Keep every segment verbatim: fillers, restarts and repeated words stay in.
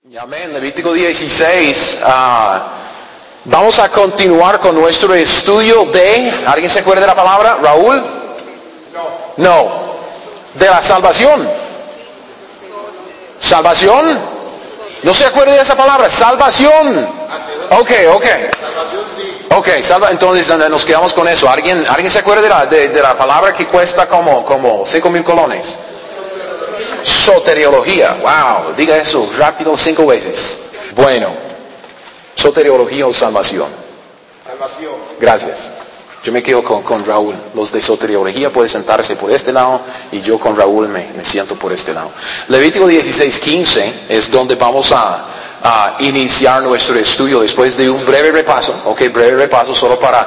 Amén. Levítico dieciséis. Uh, vamos a continuar con nuestro estudio de... ¿Alguien se acuerda de la palabra? ¿Raúl? No. No. De la salvación. ¿Salvación? ¿No se acuerda de esa palabra? Salvación. Ok, ok. Ok, salva, entonces nos quedamos con eso. ¿Alguien, ¿alguien se acuerda de la, de, de la palabra que cuesta como, como cinco mil colones? Soteriología. Wow, diga eso rápido cinco veces. Bueno, soteriología o salvación. Salvación. Gracias. Yo me quedo con, con Raúl. Los de soteriología pueden sentarse por este lado y yo con Raúl me, me siento por este lado. Levítico dieciséis quince es donde vamos a, a iniciar nuestro estudio después de un breve repaso. Ok, breve repaso solo para,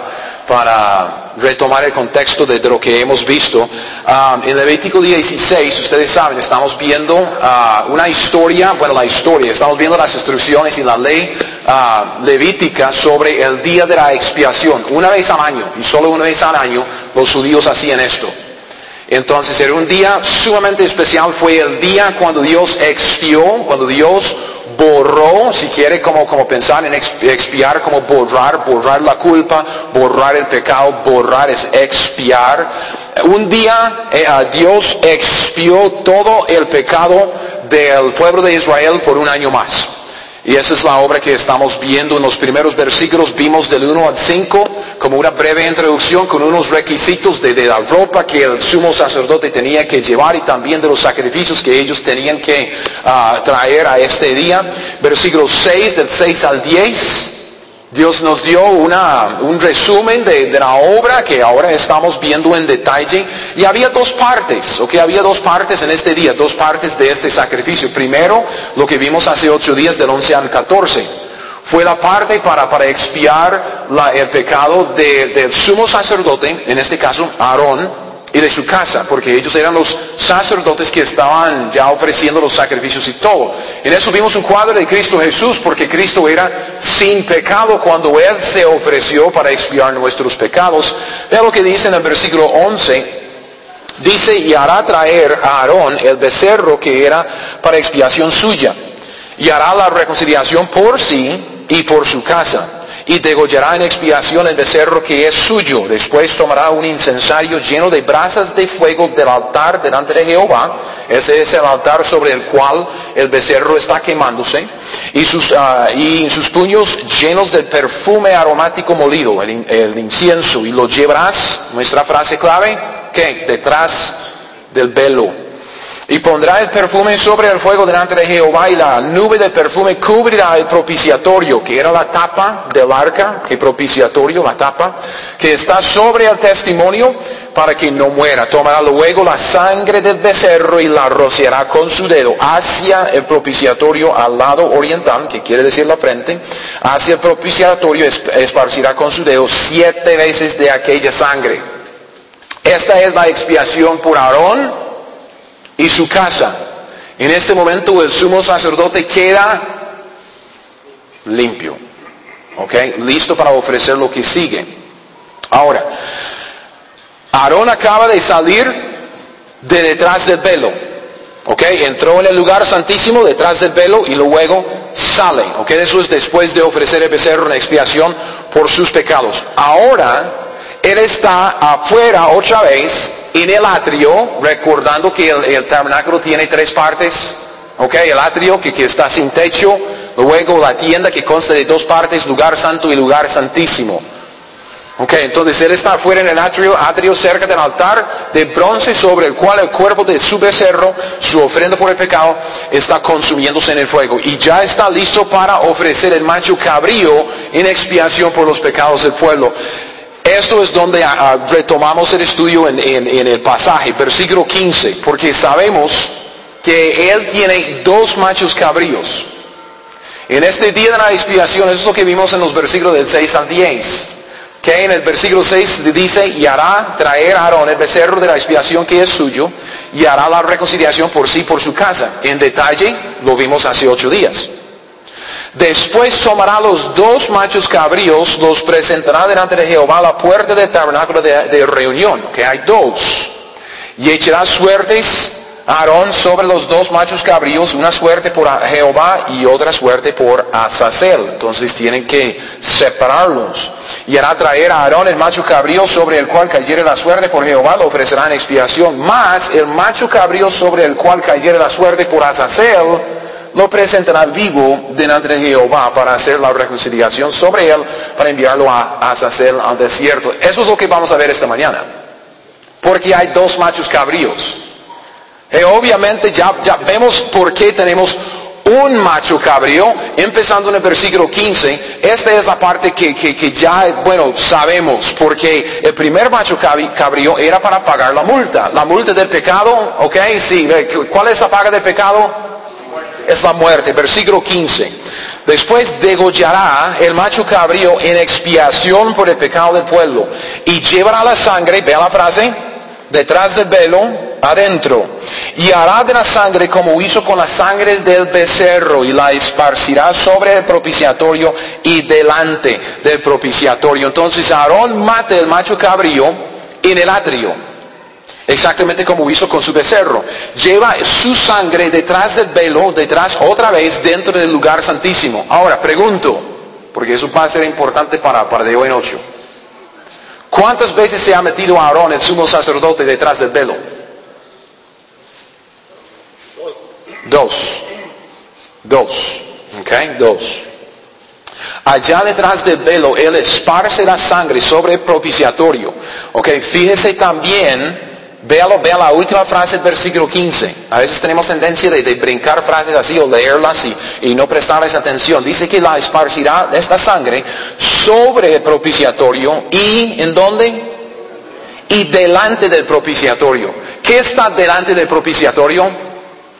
para retomar el contexto de, de lo que hemos visto. Um, en Levítico dieciséis, ustedes saben, estamos viendo uh, una historia, bueno, la historia, estamos viendo las instrucciones y la ley uh, levítica sobre el día de la expiación. Una vez al año, y solo una vez al año, los judíos hacían esto. Entonces era un día sumamente especial, fue el día cuando Dios expió, cuando Dios borró, si quiere como, como pensar en expiar, como borrar, borrar la culpa, borrar el pecado, borrar es expiar. Un día eh, Dios expió todo el pecado del pueblo de Israel por un año más. Y esa es la obra que estamos viendo en los primeros versículos. Vimos del uno al cinco como una breve introducción con unos requisitos de, de la ropa que el sumo sacerdote tenía que llevar y también de los sacrificios que ellos tenían que uh, traer a este día. Versículo seis, del seis al diez. Dios nos dio una, un resumen de, de la obra que ahora estamos viendo en detalle. Y había dos partes, ¿ok? Había dos partes en este día, dos partes de este sacrificio. Primero, lo que vimos hace ocho días del once al catorce. Fue la parte para, para expiar la, el pecado de, del sumo sacerdote, en este caso Aarón, y de su casa, porque ellos eran los sacerdotes que estaban ya ofreciendo los sacrificios y todo. En eso vimos un cuadro de Cristo Jesús, porque Cristo era sin pecado cuando Él se ofreció para expiar nuestros pecados. Vean lo que dice en el versículo once. Dice, y hará traer a Aarón el becerro que era para expiación suya, y hará la reconciliación por sí y por su casa. Y degollará en expiación el becerro que es suyo. Después tomará un incensario lleno de brasas de fuego del altar delante de Jehová. Ese es el altar sobre el cual el becerro está quemándose. Y sus, uh, y sus puños llenos del perfume aromático molido, el, el incienso. Y lo llevarás, nuestra frase clave, ¿qué? Detrás del velo. Y pondrá el perfume sobre el fuego delante de Jehová, y la nube de perfume cubrirá el propiciatorio, que era la tapa del arca, el propiciatorio, la tapa, que está sobre el testimonio, para que no muera. Tomará luego la sangre del becerro y la rociará con su dedo hacia el propiciatorio al lado oriental, que quiere decir la frente, hacia el propiciatorio esparcirá con su dedo siete veces de aquella sangre. Esta es la expiación por Aarón y su casa. En este momento el sumo sacerdote queda limpio, ¿ok? Listo para ofrecer lo que sigue. Ahora, Aarón acaba de salir de detrás del velo, ¿ok? Entró en el lugar santísimo detrás del velo y luego sale, ¿ok? Eso es después de ofrecer el becerro en expiación por sus pecados. Ahora, él está afuera otra vez en el atrio, recordando que el, el tabernáculo tiene tres partes, ok, el atrio que, que está sin techo, luego la tienda que consta de dos partes, lugar santo y lugar santísimo. Ok, entonces él está afuera en el atrio, atrio cerca del altar de bronce sobre el cual el cuerpo de su becerro, su ofrenda por el pecado, está consumiéndose en el fuego. Y ya está listo para ofrecer el macho cabrío en expiación por los pecados del pueblo. Esto es donde uh, retomamos el estudio en, en, en el pasaje, versículo quince, porque sabemos que él tiene dos machos cabríos. En este día de la expiación, eso es lo que vimos en los versículos del seis al diez. Que en el versículo seis dice, y hará traer a Aarón el becerro de la expiación que es suyo, y hará la reconciliación por sí por su casa. En detalle, lo vimos hace ocho días. Después tomará los dos machos cabríos, los presentará delante de Jehová a la puerta del tabernáculo de, de reunión, que hay dos, y echará suertes Aarón sobre los dos machos cabríos, una suerte por Jehová y otra suerte por Azazel. Entonces tienen que separarlos. Y hará traer a Aarón el macho cabrío sobre el cual cayere la suerte por Jehová, lo ofrecerá en expiación. Mas el macho cabrío sobre el cual cayere la suerte por Azazel, lo presentará vivo delante de Jehová para hacer la reconciliación sobre él, para enviarlo a Azazel al desierto. Eso es lo que vamos a ver esta mañana. Porque hay dos machos cabríos. Eh, obviamente ya, ya vemos por qué tenemos un macho cabrío, empezando en el versículo quince. Esta es la parte que, que, que ya, bueno, sabemos, porque el primer macho cabrío era para pagar la multa. La multa del pecado, ¿ok? Sí, ¿cuál es la paga del pecado? Es la muerte, versículo quince. Después degollará el macho cabrío en expiación por el pecado del pueblo, y llevará la sangre, vea la frase, detrás del velo, adentro, y hará de la sangre como hizo con la sangre del becerro, y la esparcirá sobre el propiciatorio y delante del propiciatorio. Entonces Aarón mata el macho cabrío en el atrio, exactamente como hizo con su becerro. Lleva su sangre detrás del velo, detrás otra vez dentro del lugar santísimo. Ahora pregunto, porque eso va a ser importante para, para de hoy en ocho. ¿Cuántas veces se ha metido Aarón, el sumo sacerdote, detrás del velo? Dos. Dos. ¿Ok? Dos. Allá detrás del velo, él esparce la sangre sobre el propiciatorio. ¿Ok? Fíjese también, véalo, vea la última frase del versículo quince. A veces tenemos tendencia de, de brincar frases así o leerlas y, y no prestarles atención. Dice que la esparcirá esta sangre sobre el propiciatorio y ¿en dónde? Y delante del propiciatorio. ¿Qué está delante del propiciatorio?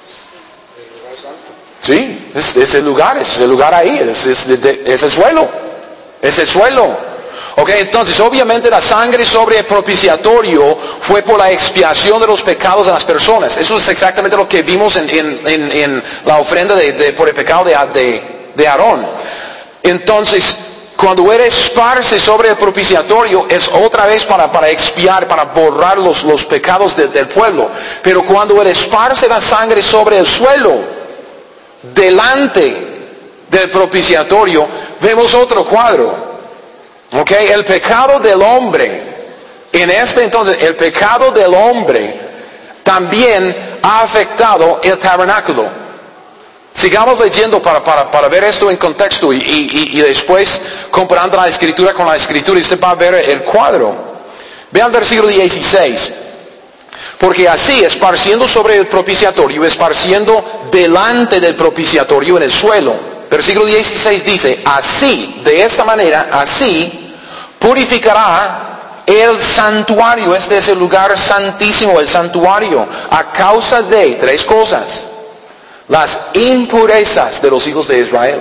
Sí, es, es el lugar, es el lugar ahí, es, es, es el suelo, es el suelo. Ok, entonces obviamente la sangre sobre el propiciatorio fue por la expiación de los pecados de las personas. Eso es exactamente lo que vimos en, en, en, en la ofrenda de, de, por el pecado de, de, de Aarón. Entonces, cuando él esparce sobre el propiciatorio, es otra vez para, para expiar, para borrar los, los pecados de, del pueblo. Pero cuando él esparce la sangre sobre el suelo, delante del propiciatorio, vemos otro cuadro. Ok, el pecado del hombre, en este entonces, el pecado del hombre también ha afectado el tabernáculo. Sigamos leyendo para, para, para ver esto en contexto y, y, y después comparando la escritura con la escritura y usted va a ver el cuadro. Vean el versículo dieciséis. Porque así, esparciendo sobre el propiciatorio, esparciendo delante del propiciatorio en el suelo. Versículo dieciséis dice, así, de esta manera, así, purificará el santuario. Este es el lugar santísimo, el santuario, a causa de tres cosas. Las impurezas de los hijos de Israel,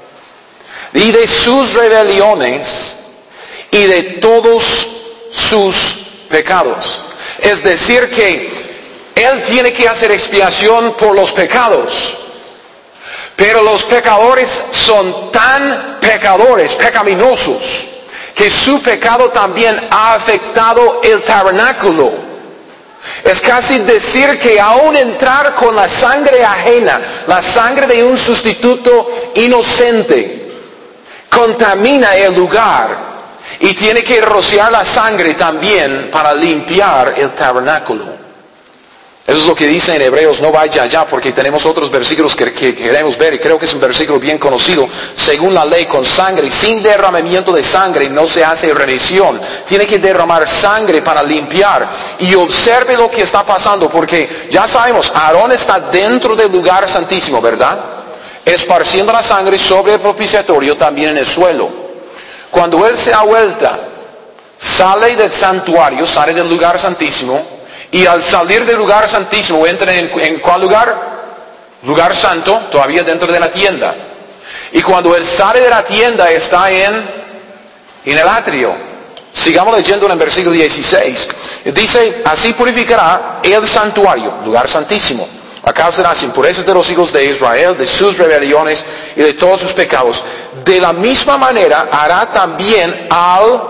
y de sus rebeliones, y de todos sus pecados. Es decir que él tiene que hacer expiación por los pecados. Pero los pecadores son tan pecadores, pecaminosos, que su pecado también ha afectado el tabernáculo. Es casi decir que aún entrar con la sangre ajena, la sangre de un sustituto inocente, contamina el lugar. Y tiene que rociar la sangre también para limpiar el tabernáculo. Eso es lo que dice en Hebreos, no vaya allá porque tenemos otros versículos que, que queremos ver y creo que es un versículo bien conocido. Según la ley, con sangre, sin derramamiento de sangre no se hace remisión. Tiene que derramar sangre para limpiar. Y observe lo que está pasando porque ya sabemos, Aarón está dentro del lugar santísimo, ¿verdad? Esparciendo la sangre sobre el propiciatorio también en el suelo. Cuando él se da vuelta, sale del santuario, sale del lugar santísimo, y al salir del lugar santísimo, entra en, ¿en cuál lugar? Lugar santo, todavía dentro de la tienda. Y cuando él sale de la tienda, está en, en el atrio. Sigamos leyendo en el versículo dieciséis. Dice, así purificará el santuario, lugar santísimo, a causa de las impurezas de los hijos de Israel, de sus rebeliones y de todos sus pecados. De la misma manera hará también al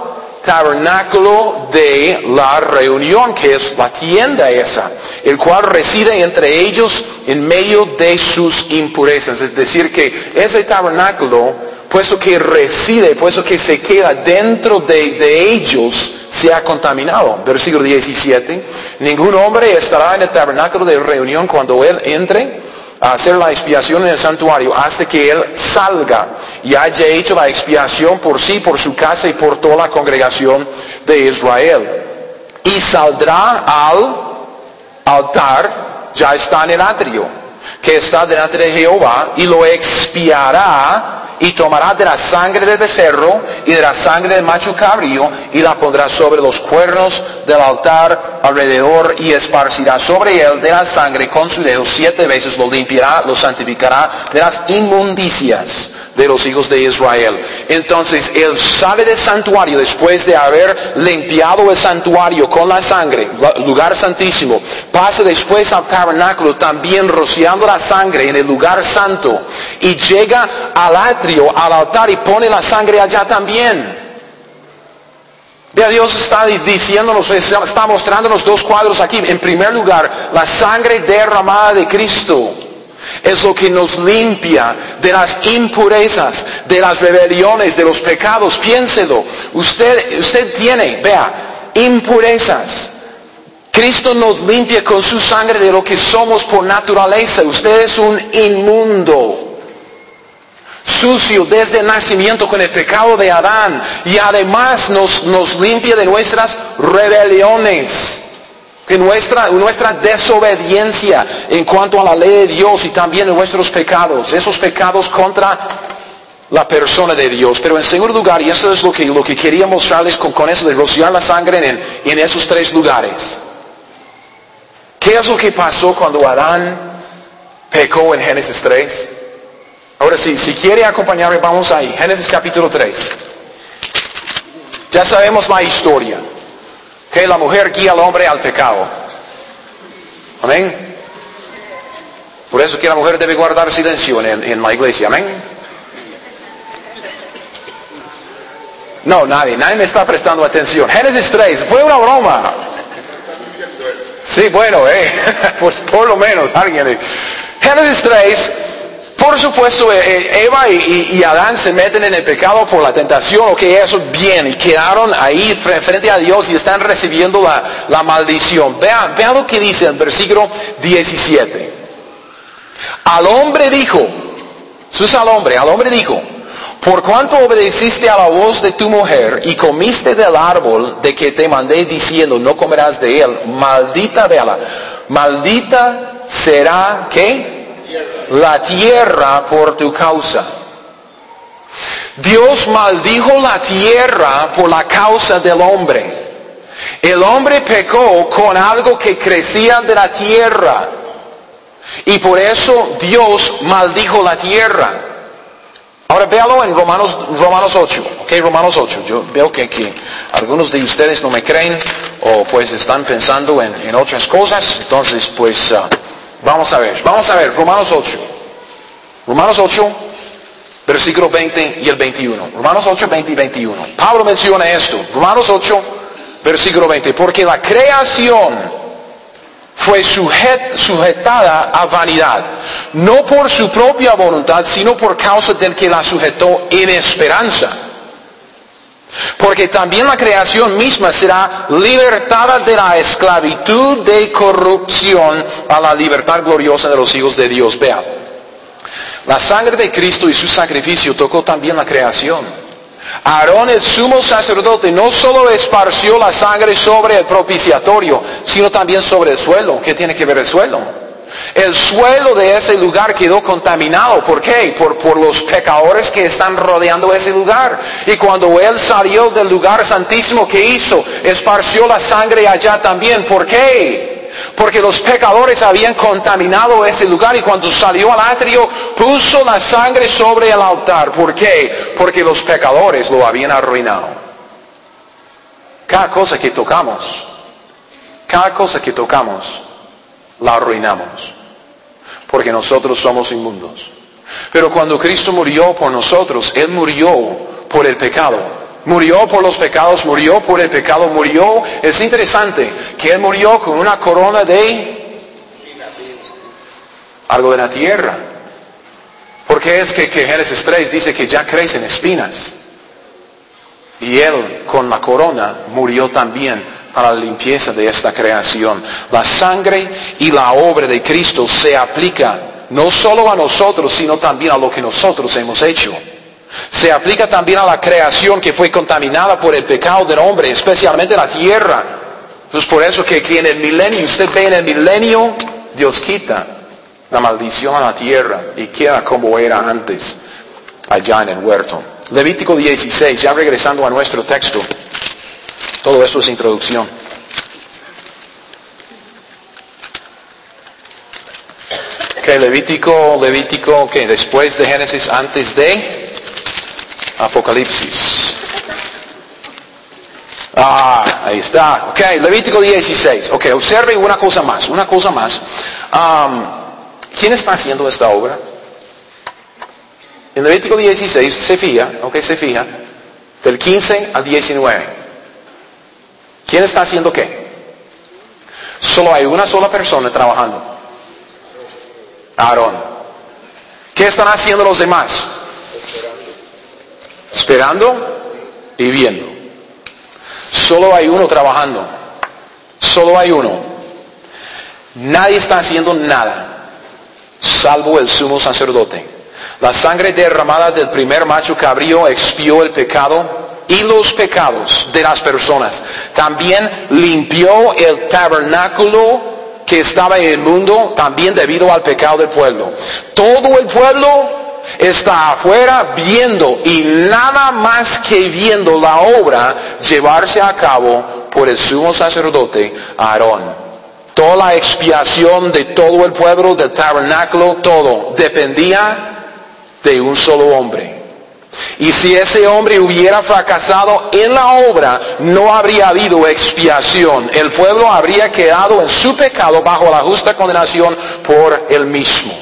tabernáculo de la reunión, que es la tienda esa, el cual reside entre ellos en medio de sus impurezas. Es decir, que ese tabernáculo, puesto que reside, puesto que se queda dentro de, de ellos, se ha contaminado. Versículo diecisiete. Ningún hombre estará en el tabernáculo de reunión cuando él entre a hacer la expiación en el santuario, hasta que él salga y haya hecho la expiación por sí, por su casa y por toda la congregación de Israel. Y saldrá al altar, ya está en el atrio, que está delante de Jehová, y lo expiará, y tomará de la sangre del becerro y de la sangre del macho cabrío, y la pondrá sobre los cuernos del altar alrededor, y esparcirá sobre él de la sangre con su dedo siete veces, lo limpiará, lo santificará de las inmundicias de los hijos de Israel. Entonces él sale del santuario después de haber limpiado el santuario con la sangre, lugar santísimo, pasa después al tabernáculo también rociando la sangre en el lugar santo, y llega al atrio, al altar, y pone la sangre allá también. Vea, Dios está diciéndonos, está mostrándonos dos cuadros aquí. En primer lugar, la sangre derramada de Cristo es lo que nos limpia de las impurezas, de las rebeliones, de los pecados. Piénselo. Usted, usted tiene, vea, impurezas. Cristo nos limpia con su sangre de lo que somos por naturaleza. Usted es un inmundo, sucio desde el nacimiento con el pecado de Adán, y además nos, nos limpia de nuestras rebeliones, de nuestra, nuestra desobediencia en cuanto a la ley de Dios, y también de nuestros pecados, esos pecados contra la persona de Dios. Pero en segundo lugar, y esto es lo que, lo que quería mostrarles con, con eso de rociar la sangre en, en esos tres lugares. ¿Qué es lo que pasó cuando Adán pecó en Génesis tres? Ahora sí, si quiere acompañarme, vamos ahí. Génesis capítulo tres. Ya sabemos la historia. Que la mujer guía al hombre al pecado. Amén. Por eso que la mujer debe guardar silencio en, en la iglesia. Amén. No, nadie, nadie me está prestando atención. Génesis tres, fue una broma. Sí, bueno, eh, pues por lo menos alguien. Génesis tres. Por supuesto, Eva y, y Adán se meten en el pecado por la tentación, ok, eso es bien, y quedaron ahí frente a Dios y están recibiendo la, la maldición. Vean, vean lo que dice el versículo diecisiete. Al hombre dijo, eso es al hombre, al hombre dijo, por cuanto obedeciste a la voz de tu mujer y comiste del árbol de que te mandé diciendo, no comerás de él, maldita, véala, maldita será, ¿qué? La tierra por tu causa. Dios maldijo la tierra por la causa del hombre. El hombre pecó con algo que crecía de la tierra, y por eso Dios maldijo la tierra. Ahora véalo en Romanos, Romanos ocho, ok, Romanos ocho. Yo veo que, que algunos de ustedes no me creen, o pues están pensando en, en otras cosas. Entonces pues uh, vamos a ver, vamos a ver, Romanos ocho. Romanos ocho, versículo veinte y el veintiuno. Romanos ocho, veinte y veintiuno. Pablo menciona esto. Romanos ocho, versículo veinte. Porque la creación fue sujet, sujetada a vanidad, no por su propia voluntad, sino por causa del que la sujetó en esperanza. Porque también la creación misma será libertada de la esclavitud de corrupción a la libertad gloriosa de los hijos de Dios. Vea, la sangre de Cristo y su sacrificio tocó también la creación. Aarón, el sumo sacerdote, no solo esparció la sangre sobre el propiciatorio, sino también sobre el suelo. ¿Qué tiene que ver el suelo? El suelo de ese lugar quedó contaminado. ¿Por qué? Por, por los pecadores que están rodeando ese lugar. Y cuando él salió del lugar santísimo, ¿qué hizo? Esparció la sangre allá también. ¿Por qué? Porque los pecadores habían contaminado ese lugar, y cuando salió al atrio puso la sangre sobre el altar. ¿Por qué? Porque los pecadores lo habían arruinado. Cada cosa que tocamos, cada cosa que tocamos, la arruinamos. Porque nosotros somos inmundos. Pero cuando Cristo murió por nosotros, Él murió por el pecado. Murió por los pecados, murió por el pecado, murió. Es interesante que Él murió con una corona de algo de la tierra. Porque es que, que Génesis tres dice que ya crecen espinas. Y Él con la corona murió también para la limpieza de esta creación. La sangre y la obra de Cristo se aplica no solo a nosotros, sino también a lo que nosotros hemos hecho. Se aplica también a la creación que fue contaminada por el pecado del hombre, especialmente la tierra. Entonces por eso que, que en el milenio, usted ve en el milenio, Dios quita la maldición a la tierra y queda como era antes, allá en el huerto. Levítico dieciséis, ya regresando a nuestro texto. Todo esto es introducción. Ok, Levítico, Levítico, que después de Génesis, antes de Apocalipsis. Ah, ahí está. Ok, Levítico dieciséis. Ok, observe una cosa más, una cosa más. Um, ¿Quién está haciendo esta obra? En Levítico dieciséis se fija, ok, se fija, del quince al diecinueve. ¿Quién está haciendo qué? Solo hay una sola persona trabajando. Aarón. ¿Qué están haciendo los demás? Esperando y viendo. Solo hay uno trabajando. Solo hay uno. Nadie está haciendo nada, salvo el sumo sacerdote. La sangre derramada del primer macho cabrío expió el pecado y los pecados de las personas. También limpió el tabernáculo que estaba en el mundo, también debido al pecado del pueblo. Todo el pueblo está afuera viendo y nada más que viendo la obra llevarse a cabo por el sumo sacerdote Aarón. Toda la expiación de todo el pueblo, del tabernáculo, todo dependía de un solo hombre. Y si ese hombre hubiera fracasado en la obra, no habría habido expiación. El pueblo habría quedado en su pecado bajo la justa condenación por él mismo.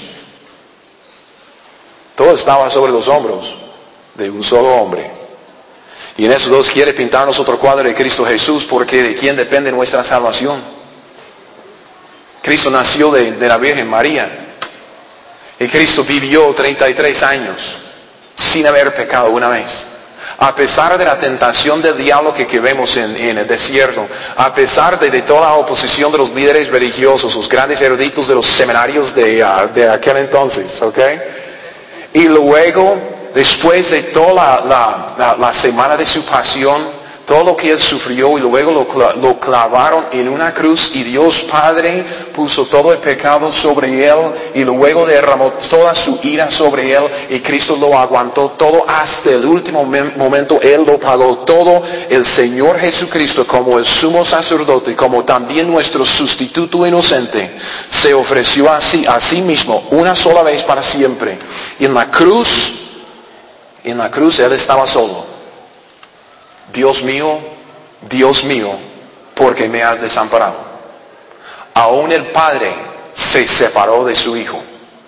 Todo estaba sobre los hombros de un solo hombre. Y en esos dos quiere pintarnos otro cuadro de Cristo Jesús, porque de quién depende nuestra salvación. Cristo nació de, de la Virgen María. Y Cristo vivió treinta y tres años sin haber pecado una vez. A pesar de la tentación del diablo que, que vemos en, en el desierto, a pesar de, de toda la oposición de los líderes religiosos, los grandes eruditos de los seminarios de, uh, de aquel entonces, ¿ok? Y luego, después de toda la, la, la, la semana de su pasión, todo lo que él sufrió, y luego lo, lo clavaron en una cruz, y Dios Padre puso todo el pecado sobre él, y luego derramó toda su ira sobre él, y Cristo lo aguantó todo hasta el último momento. Él lo pagó todo. El Señor Jesucristo, como el sumo sacerdote, como también nuestro sustituto inocente, se ofreció a sí, a sí mismo una sola vez para siempre. Y en la cruz, en la cruz él estaba solo. Dios mío, Dios mío, ¿por qué me has desamparado? Aún el Padre se separó de su Hijo.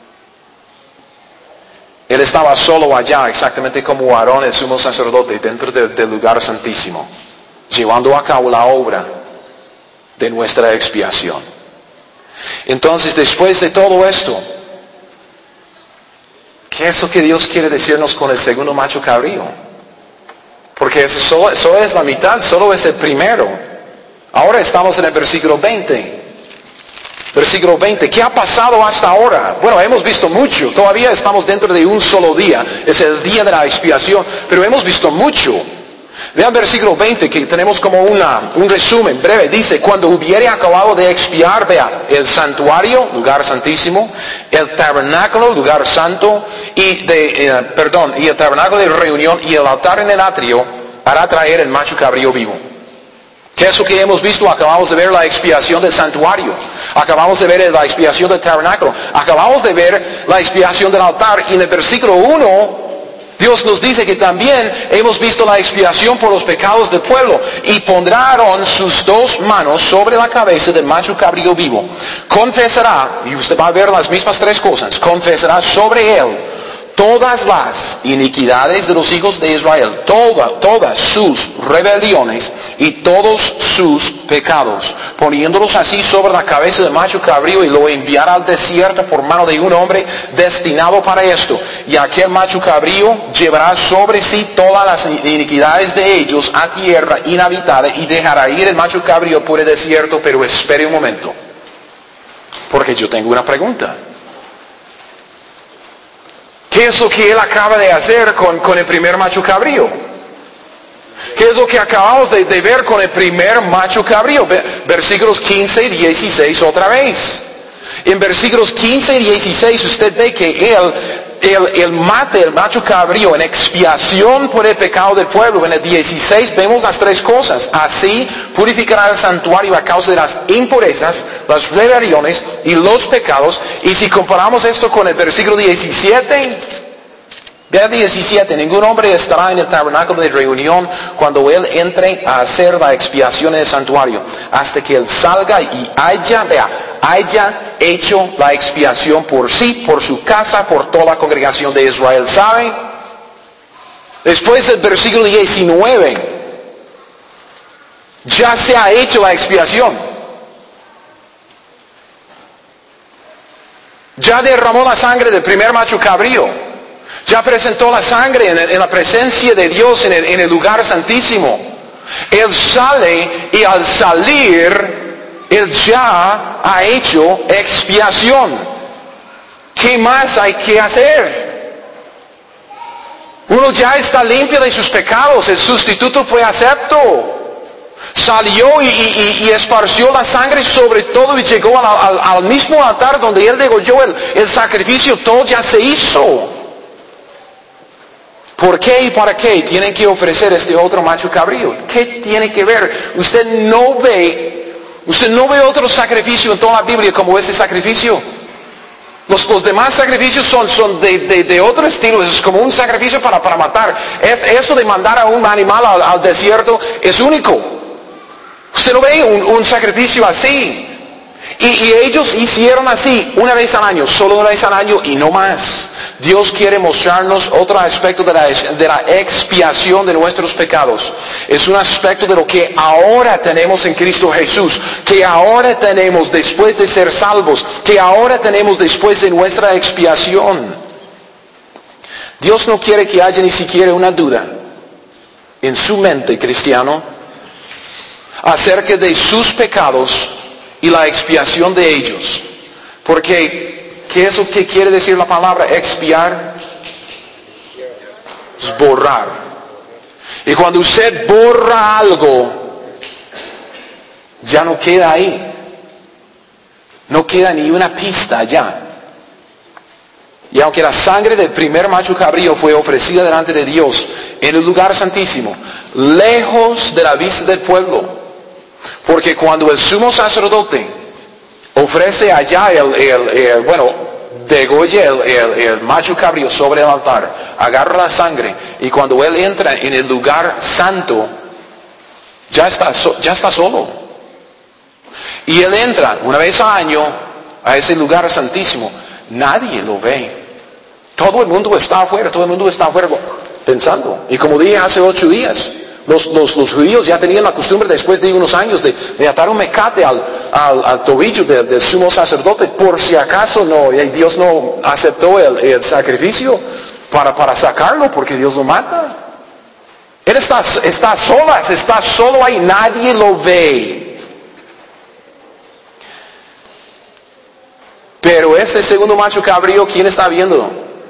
Él estaba solo allá, exactamente como Aarón, el sumo sacerdote, dentro de, del lugar santísimo, llevando a cabo la obra de nuestra expiación. Entonces, después de todo esto, ¿qué es lo que Dios quiere decirnos con el segundo macho cabrío? Porque eso solo, solo es la mitad, solo es el primero. Ahora estamos en el versículo veinte. Versículo veinte. ¿Qué ha pasado hasta ahora? Bueno, hemos visto mucho. Todavía estamos dentro de un solo día. Es el día de la expiación. Pero hemos visto mucho. Vean el versículo veinte, que tenemos como una, un resumen breve. Dice, cuando hubiere acabado de expiar, vea, el santuario, lugar santísimo, el tabernáculo, lugar santo, y de, eh, perdón, y el tabernáculo de reunión y el altar en el atrio, hará traer el macho cabrío vivo. ¿Qué es lo que hemos visto? Acabamos de ver la expiación del santuario. Acabamos de ver la expiación del tabernáculo. Acabamos de ver la expiación del altar. Y en el versículo uno, Dios nos dice que también hemos visto la expiación por los pecados del pueblo. Y pondrá Aarón sus dos manos sobre la cabeza del macho cabrío vivo. Confesará, y usted va a ver las mismas tres cosas, confesará sobre él todas las iniquidades de los hijos de Israel, toda, todas sus rebeliones y todos sus pecados, poniéndolos así sobre la cabeza del macho cabrío, y lo enviará al desierto por mano de un hombre destinado para esto. Y aquel macho cabrío llevará sobre sí todas las iniquidades de ellos a tierra inhabitada, y dejará ir el macho cabrío por el desierto. Pero espere un momento, porque yo tengo una pregunta. ¿Qué es lo que él acaba de hacer con, con el primer macho cabrío? ¿Qué es lo que acabamos de, de ver con el primer macho cabrío? Versículos quince y dieciséis otra vez. En versículos quince y dieciséis usted ve que él, él, él mata el macho cabrío en expiación por el pecado del pueblo. En el dieciséis vemos las tres cosas. Así purificará el santuario a causa de las impurezas, las rebeliones y los pecados. Y si comparamos esto con el versículo diecisiete, vea diecisiete, ningún hombre estará en el tabernáculo de reunión cuando él entre a hacer la expiación en el santuario, hasta que él salga y haya, vea, haya hecho la expiación por sí, por su casa, por toda la congregación de Israel. ¿Sabe? Después del versículo diecinueve, ya se ha hecho la expiación. Ya derramó la sangre del primer macho cabrío. Ya presentó la sangre en, el, en la presencia de Dios en el, en el lugar santísimo. Él sale, y al salir, Él ya ha hecho expiación. ¿Qué más hay que hacer? Uno ya está limpio de sus pecados. El sustituto fue acepto. Salió y, y, y esparció la sangre sobre todo, y llegó al, al, al mismo altar donde Él degolló el, el sacrificio. Todo ya se hizo. ¿Por qué y para qué tienen que ofrecer este otro macho cabrío? ¿Qué tiene que ver? Usted no ve, usted no ve otro sacrificio en toda la Biblia como ese sacrificio. Los, los demás sacrificios son, son de, de, de otro estilo. Es como un sacrificio para, para matar. Es, eso de mandar a un animal al, al desierto es único. Usted no ve un, un sacrificio así. Y, y ellos hicieron así una vez al año, solo una vez al año y no más. Dios quiere mostrarnos otro aspecto de la, de la expiación de nuestros pecados. Es un aspecto de lo que ahora tenemos en Cristo Jesús, que ahora tenemos después de ser salvos, que ahora tenemos después de nuestra expiación. Dios no quiere que haya ni siquiera una duda en su mente, cristiano, acerca de sus pecados y la expiación de ellos. Porque, ¿qué es lo que quiere decir la palabra expiar? Es borrar. Y cuando usted borra algo, ya no queda ahí. No queda ni una pista allá. Y aunque la sangre del primer macho cabrío fue ofrecida delante de Dios en el lugar santísimo, lejos de la vista del pueblo, porque cuando el sumo sacerdote ofrece allá el, el, el bueno, degolla el, el, el macho cabrío sobre el altar, agarra la sangre, y cuando él entra en el lugar santo, ya está, ya está solo. Y él entra una vez al año a ese lugar santísimo. Nadie lo ve. Todo el mundo está afuera, todo el mundo está afuera pensando. Y como dije hace ocho días, Los, los, los judíos ya tenían la costumbre después de unos años de, de atar un mecate al, al, al tobillo del, del sumo sacerdote, por si acaso no, y Dios no aceptó el, el sacrificio para, para sacarlo, porque Dios lo mata. Él está, está solas, está solo ahí, nadie lo ve. Pero ese segundo macho cabrío, ¿quién está viéndolo?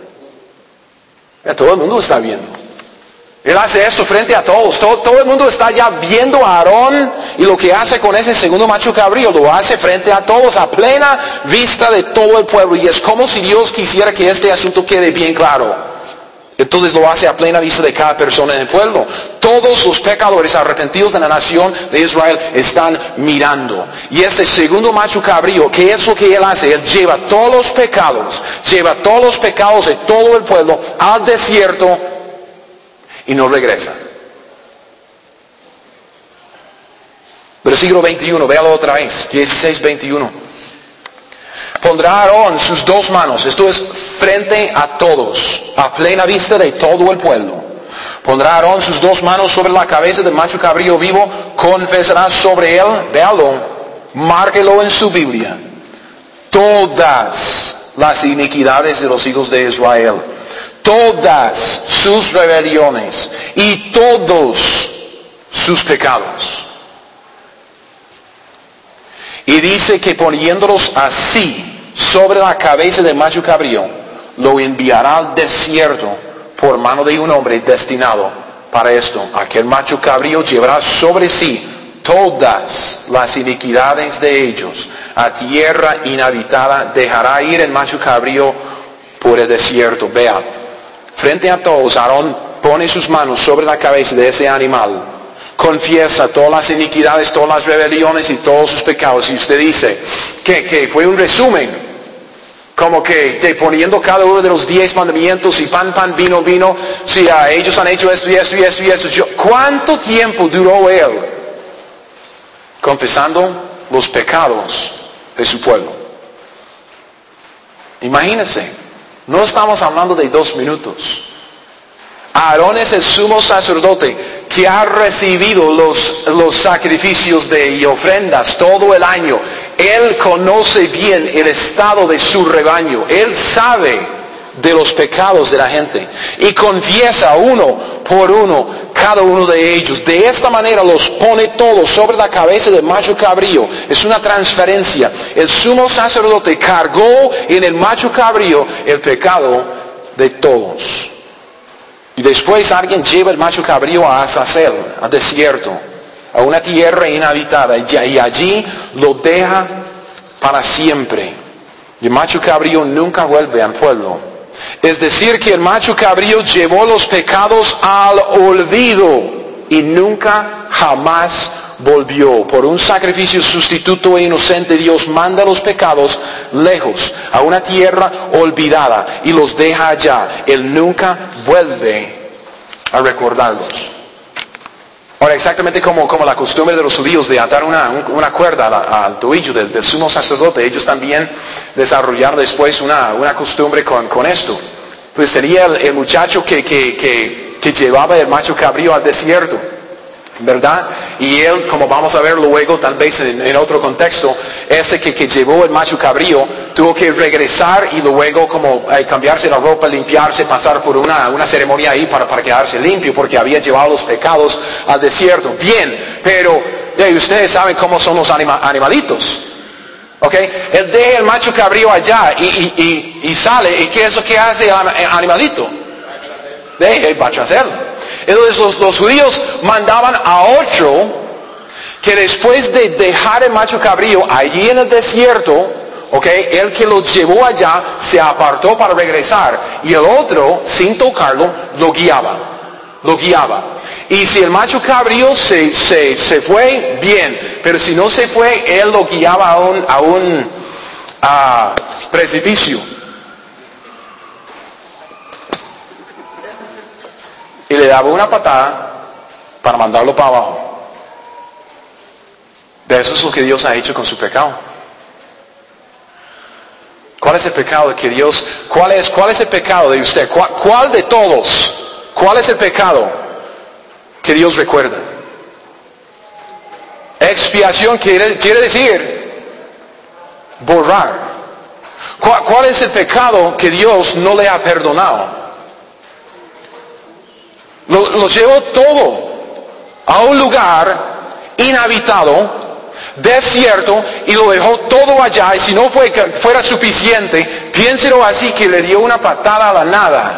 Ya todo el mundo está viendo. Él hace esto frente a todos. Todo, todo el mundo está ya viendo a Aarón, y lo que hace con ese segundo macho cabrío lo hace frente a todos, a plena vista de todo el pueblo. Y es como si Dios quisiera que este asunto quede bien claro. Entonces lo hace a plena vista de cada persona en el pueblo. Todos los pecadores arrepentidos de la nación de Israel están mirando. Y este segundo macho cabrío, ¿qué es lo que él hace? Él lleva todos los pecados, lleva todos los pecados de todo el pueblo al desierto, y no regresa. Versículo veintiuno, véalo otra vez, dieciséis, veintiuno. Pondrá Aarón sus dos manos, esto es frente a todos, a plena vista de todo el pueblo. Pondrá Aarón sus dos manos sobre la cabeza del macho cabrío vivo, confesará sobre él, véalo, márquelo en su Biblia, todas las iniquidades de los hijos de Israel, todas sus rebeliones y todos sus pecados. Y dice que poniéndolos así sobre la cabeza del macho cabrío, lo enviará al desierto por mano de un hombre destinado para esto. Aquel macho cabrío llevará sobre sí todas las iniquidades de ellos. A tierra inhabitada dejará ir el macho cabrío por el desierto. Vea, frente a todos, Aarón pone sus manos sobre la cabeza de ese animal. Confiesa todas las iniquidades, todas las rebeliones y todos sus pecados. Y usted dice que, que fue un resumen, como que de poniendo cada uno de los diez mandamientos y pan, pan, vino, vino. Si uh, ellos han hecho esto y esto y esto y esto. Yo, ¿cuánto tiempo duró él confesando los pecados de su pueblo? Imagínense, no estamos hablando de dos minutos. Aarón es el sumo sacerdote que ha recibido los, los sacrificios de, y ofrendas todo el año. Él conoce bien el estado de su rebaño. Él sabe de los pecados de la gente. Y confiesa uno por uno cada uno de ellos. De esta manera los pone todos sobre la cabeza del macho cabrío. Es una transferencia. El sumo sacerdote cargó en el macho cabrío el pecado de todos. Y después alguien lleva el macho cabrío a Azazel, al desierto, a una tierra inhabitada, y allí lo deja para siempre. Y el macho cabrío nunca vuelve al pueblo. Es decir, que el macho cabrío llevó los pecados al olvido y nunca jamás volvió. Por un sacrificio sustituto e inocente, Dios manda los pecados lejos, a una tierra olvidada, y los deja allá. Él nunca vuelve a recordarlos. Ahora, exactamente como, como la costumbre de los judíos de atar una, una cuerda al, al tobillo del, del sumo sacerdote, ellos también desarrollaron después una, una costumbre con, con esto. Pues tenía el, el muchacho que, que, que, que llevaba el macho cabrío al desierto, ¿verdad? Y él, como vamos a ver luego, tal vez en, en otro contexto, ese que, que llevó el macho cabrío tuvo que regresar y luego como eh, cambiarse la ropa, limpiarse, pasar por una, una ceremonia ahí para, para quedarse limpio, porque había llevado los pecados al desierto. Bien, pero eh, ustedes saben cómo son los anima, animalitos. ¿Ok? Él deja el macho cabrío allá y, y, y, y sale. ¿Y qué es lo que hace el animalito? Deja y va a hacerlo. Entonces los, los judíos mandaban a otro que después de dejar el macho cabrío allí en el desierto, ok, el que lo llevó allá se apartó para regresar, y el otro, sin tocarlo, lo guiaba, lo guiaba. Y si el macho cabrío se, se, se fue, bien, pero si no se fue, él lo guiaba a un, a un a precipicio. Y le daba una patada para mandarlo para abajo. De eso es lo que Dios ha hecho con su pecado. ¿Cuál es el pecado que Dios, cuál es, cuál es el pecado de usted? ¿Cuál, cuál de todos? ¿Cuál es el pecado que Dios recuerda? Expiación quiere, quiere decir borrar. ¿Cuál, cuál es el pecado que Dios no le ha perdonado? Lo, lo llevó todo a un lugar inhabitado, desierto, y lo dejó todo allá. Y si no fue, fuera suficiente, piénselo así, que le dio una patada a la nada.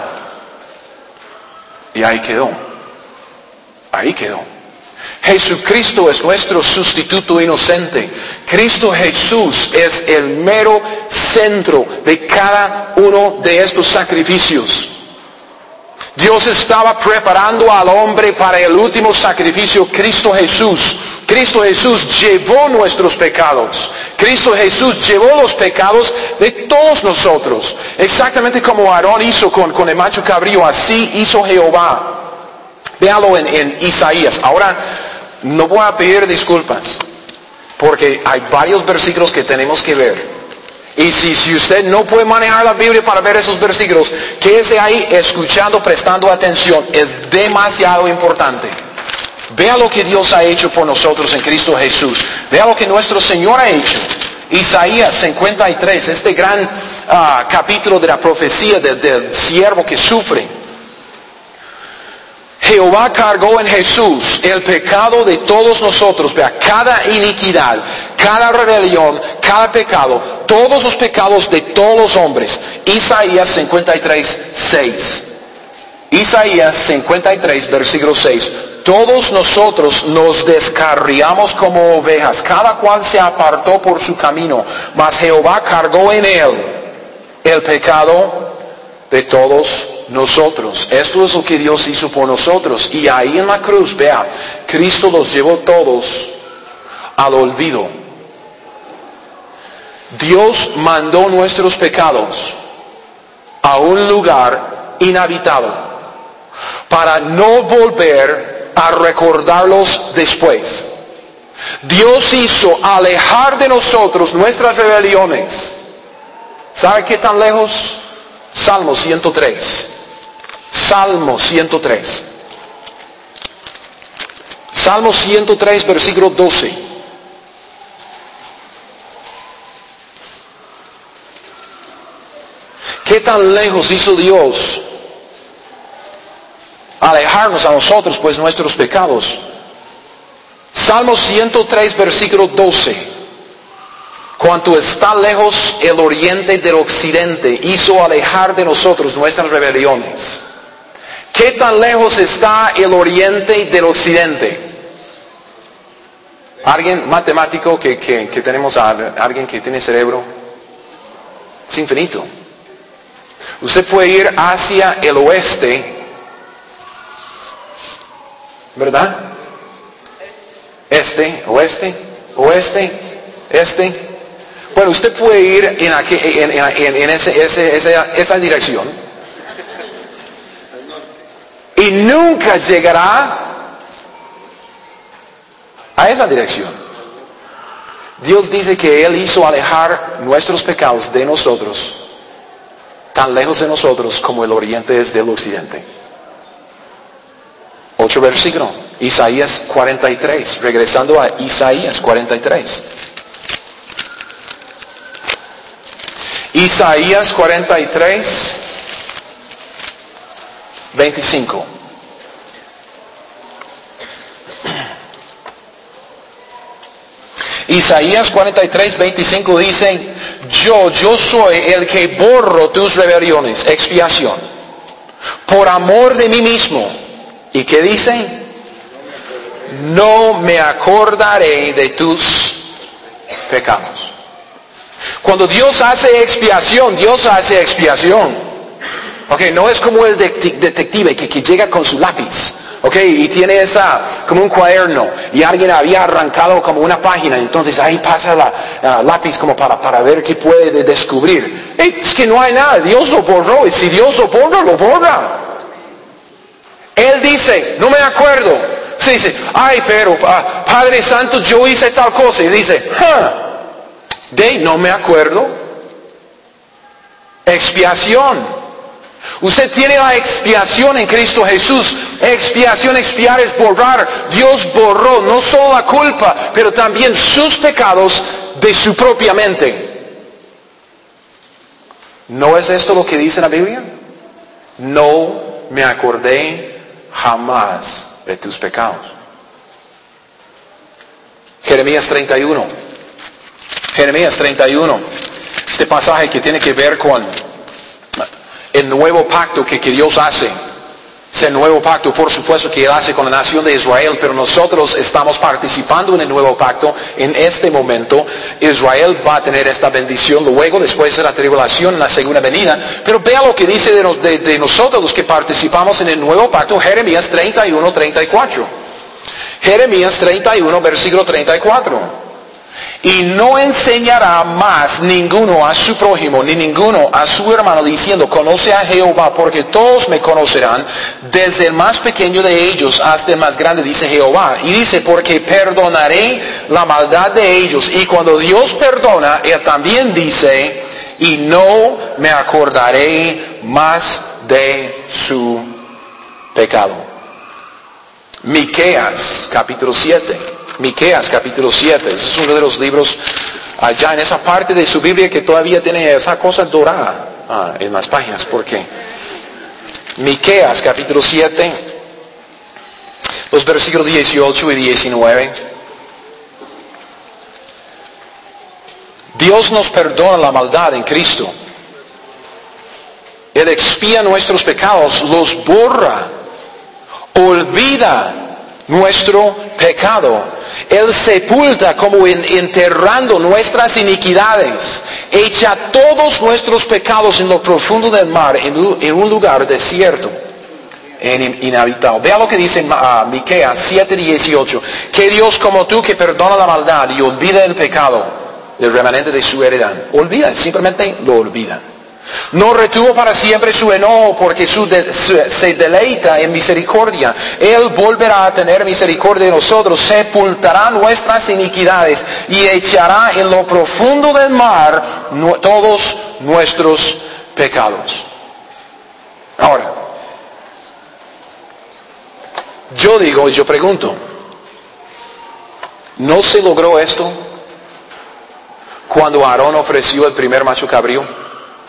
Y ahí quedó. Ahí quedó. Jesucristo es nuestro sustituto inocente. Cristo Jesús es el mero centro de cada uno de estos sacrificios. Dios estaba preparando al hombre para el último sacrificio, Cristo Jesús. Cristo Jesús llevó nuestros pecados. Cristo Jesús llevó los pecados de todos nosotros. Exactamente como Aarón hizo con, con el macho cabrío, así hizo Jehová. Véalo en, en Isaías. Ahora, no voy a pedir disculpas, porque hay varios versículos que tenemos que ver. Y si, si usted no puede manejar la Biblia para ver esos versículos, quédese ahí escuchando, prestando atención. Es demasiado importante. Vea lo que Dios ha hecho por nosotros en Cristo Jesús. Vea lo que nuestro Señor ha hecho. Isaías cincuenta y tres, este gran uh, capítulo de la profecía del, del siervo que sufre. Jehová cargó en Jesús el pecado de todos nosotros. Vea, cada iniquidad, cada rebelión, cada pecado, todos los pecados de todos los hombres. Isaías cincuenta y tres, seis. Isaías cincuenta y tres, versículo seis. Todos nosotros nos descarriamos como ovejas, cada cual se apartó por su camino, mas Jehová cargó en él el pecado de todos nosotros. Esto es lo que Dios hizo por nosotros. Y ahí en la cruz, vea, Cristo los llevó todos al olvido. Dios mandó nuestros pecados a un lugar inhabitado para no volver a recordarlos después. Dios hizo alejar de nosotros nuestras rebeliones. ¿Sabe qué tan lejos? Salmo ciento tres. Salmo ciento tres. Salmo ciento tres, versículo doce. ¿Qué tan lejos hizo Dios alejarnos a nosotros, pues, nuestros pecados? Salmo ciento tres, versículo doce. Cuanto está lejos el oriente del occidente, hizo alejar de nosotros nuestras rebeliones. ¿Qué tan lejos está el oriente del occidente? ¿Alguien matemático que, que, que tenemos? A alguien que tiene cerebro? Es infinito. Usted puede ir hacia el oeste, ¿verdad? Este, oeste, oeste, este. Bueno, usted puede ir en, aquí, en, en, en ese, ese, esa, esa dirección y nunca llegará a esa dirección. Dios dice que Él hizo alejar nuestros pecados de nosotros, tan lejos de nosotros como el oriente es del occidente. Otro versículo, Isaías cuarenta y tres, regresando a Isaías cuarenta y tres. Isaías cuarenta y tres, veinticinco. Isaías cuarenta y tres, veinticinco dice, yo, yo soy el que borro tus rebeliones, expiación, por amor de mí mismo. ¿Y qué dice? No me acordaré de tus pecados. Cuando Dios hace expiación, Dios hace expiación. Ok, no es como el detective que, que llega con su lápiz. Ok, y tiene esa, como un cuaderno, y alguien había arrancado como una página, entonces ahí pasa la uh, lápiz como para, para ver qué puede descubrir. Hey, es que no hay nada, Dios lo borró, y si Dios lo borra, lo borra. Él dice, no me acuerdo. Se dice, ay, pero uh, Padre Santo, yo hice tal cosa, y dice, huh. De no me acuerdo. Expiación. Usted tiene la expiación en Cristo Jesús. Expiación, expiar es borrar. Dios borró no solo la culpa, pero también sus pecados de su propia mente. ¿No es esto lo que dice la Biblia? No me acordé jamás de tus pecados. Jeremías treinta y uno. Jeremías treinta y uno, este pasaje que tiene que ver con el nuevo pacto que, que Dios hace. Ese nuevo pacto, por supuesto, que Él hace con la nación de Israel, pero nosotros estamos participando en el nuevo pacto en este momento. Israel va a tener esta bendición luego, después de la tribulación, en la segunda venida. Pero vea lo que dice de, de, de nosotros los que participamos en el nuevo pacto, Jeremías treinta y uno, treinta y cuatro. Jeremías treinta y uno, versículo treinta y cuatro. Y no enseñará más ninguno a su prójimo, ni ninguno a su hermano, diciendo, conoce a Jehová, porque todos me conocerán, desde el más pequeño de ellos hasta el más grande, dice Jehová. Y dice, porque perdonaré la maldad de ellos. Y cuando Dios perdona, Él también dice, y no me acordaré más de su pecado. Miqueas, capítulo siete. Miqueas capítulo siete, ese es uno de los libros allá en esa parte de su Biblia que todavía tiene esa cosa dorada ah, en las páginas. ¿Por qué? Miqueas capítulo siete, los versículos dieciocho y diecinueve. Dios nos perdona la maldad en Cristo. Él expía nuestros pecados, los borra, olvida nuestro pecado. Él sepulta como en, enterrando nuestras iniquidades, echa todos nuestros pecados en lo profundo del mar, en un, en un lugar desierto, en inhabitado. Vea lo que dice uh, Miqueas siete dieciocho, que Dios como tú que perdona la maldad y olvida el pecado del remanente de su heredad. Olvida, simplemente lo olvida. No retuvo para siempre su enojo, porque su de, su, se deleita en misericordia. Él volverá a tener misericordia de nosotros, sepultará nuestras iniquidades y echará en lo profundo del mar no, todos nuestros pecados. Ahora, yo digo, yo pregunto, ¿no se logró esto cuando Aarón ofreció el primer macho cabrío?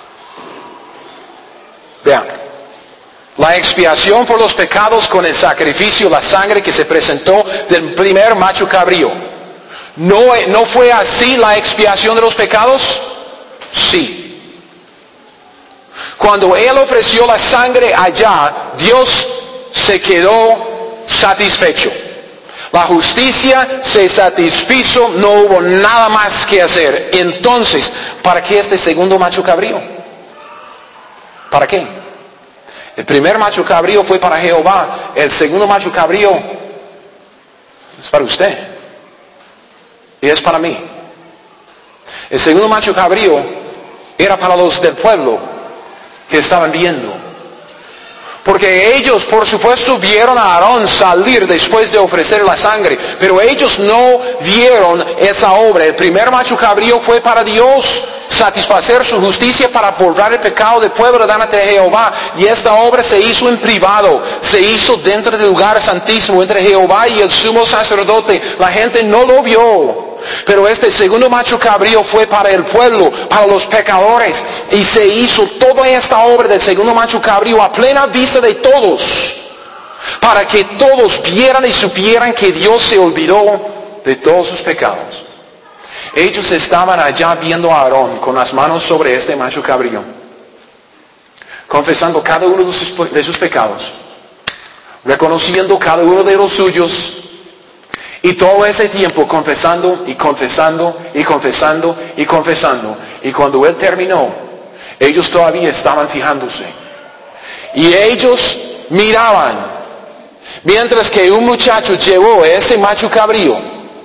Vean, la expiación por los pecados con el sacrificio, la sangre que se presentó del primer macho cabrío. ¿No, ¿No fue así la expiación de los pecados? Sí. Cuando Él ofreció la sangre allá, Dios se quedó satisfecho. La justicia se satisfizo, no hubo nada más que hacer. Entonces, ¿para qué este segundo macho cabrío? ¿Para qué? El primer macho cabrío fue para Jehová. El segundo macho cabrío es para usted. Y es para mí. El segundo macho cabrío era para los del pueblo que estaban viendo. Porque ellos, por supuesto, vieron a Aarón salir después de ofrecer la sangre. Pero ellos no vieron esa obra. El primer macho cabrío fue para Dios, satisfacer su justicia para borrar el pecado del pueblo delante de Jehová. Y esta obra se hizo en privado. Se hizo dentro del lugar santísimo, entre Jehová y el sumo sacerdote. La gente no lo vio. Pero este segundo macho cabrío fue para el pueblo, para los pecadores. Y se hizo toda esta obra del segundo macho cabrío a plena vista de todos. Para que todos vieran y supieran que Dios se olvidó de todos sus pecados. Ellos estaban allá viendo a Aarón con las manos sobre este macho cabrío, confesando cada uno de sus, de sus pecados, reconociendo cada uno de los suyos. Y todo ese tiempo confesando y confesando y confesando y confesando. Y cuando Él terminó, ellos todavía estaban fijándose. Y ellos miraban, mientras que un muchacho llevó ese macho cabrío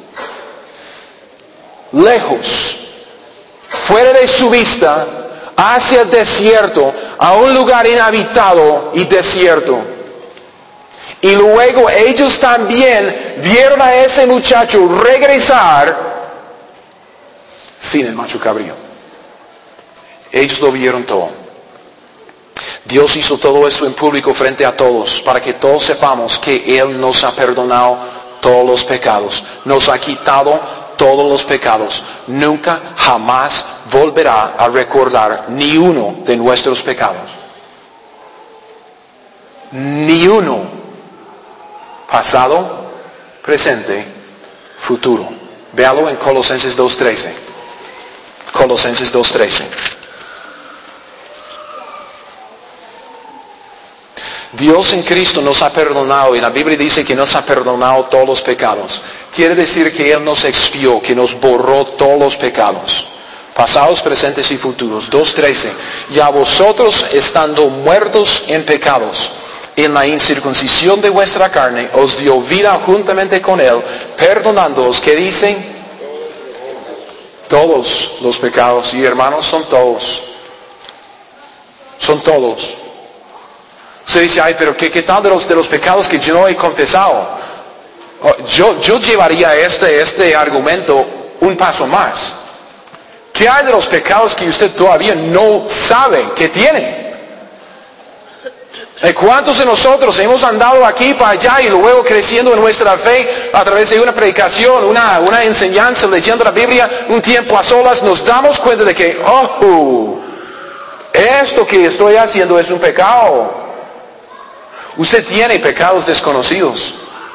lejos, fuera de su vista, hacia el desierto, a un lugar inhabitado y desierto. Y luego ellos también vieron a ese muchacho regresar sin el macho cabrío. Ellos lo vieron todo. Dios hizo todo eso en público frente a todos, para que todos sepamos que Él nos ha perdonado todos los pecados, nos ha quitado todos los pecados. Nunca, jamás volverá a recordar ni uno de nuestros pecados. Ni uno. Pasado, presente, futuro. Véalo en Colosenses dos trece. Colosenses dos trece. Dios en Cristo nos ha perdonado, y la Biblia dice que nos ha perdonado todos los pecados. Quiere decir que Él nos expió, que nos borró todos los pecados, pasados, presentes y futuros. dos trece. Y a vosotros, estando muertos en pecados, en la incircuncisión de vuestra carne, os dio vida juntamente con Él, perdonándoos, ¿qué dicen? Todos los pecados, y hermanos, son todos. Son todos. Se dice, ay, pero ¿qué, qué tal de los, de los pecados que yo no he confesado? Oh, yo, yo llevaría este, este argumento un paso más. ¿Qué hay de los pecados que usted todavía no sabe que tiene? ¿Cuántos de nosotros hemos andado aquí para allá y luego creciendo en nuestra fe a través de una predicación, una, una enseñanza, leyendo la Biblia, un tiempo a solas, nos damos cuenta de que, oh, esto que estoy haciendo es un pecado? Usted tiene pecados desconocidos.